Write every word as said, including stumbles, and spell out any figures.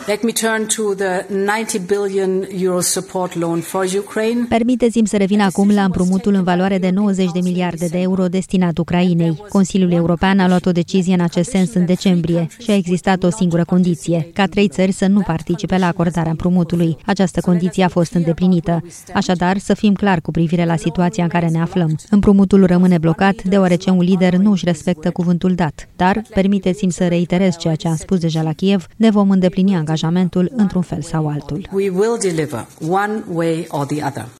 Let me turn to the ninety billion euro support loan for Ukraine. Permiteți-mi să revin acum la împrumutul în valoare de nouăzeci de miliarde de euro destinat Ucrainei. Consiliul European a luat o decizie în acest sens în decembrie și a existat o singură condiție, ca trei țări să nu participe la acordarea împrumutului. Această condiție a fost îndeplinită. Așadar, să fim clari cu privire la situația în care ne aflăm. Împrumutul rămâne blocat deoarece un lider nu își respectă cuvântul dat. Dar, permiteți-mi să reiterez ceea ce am spus deja la Kiev, ne vom îndeplini angajamentul într-un fel sau altul. We will deliver one way or the other.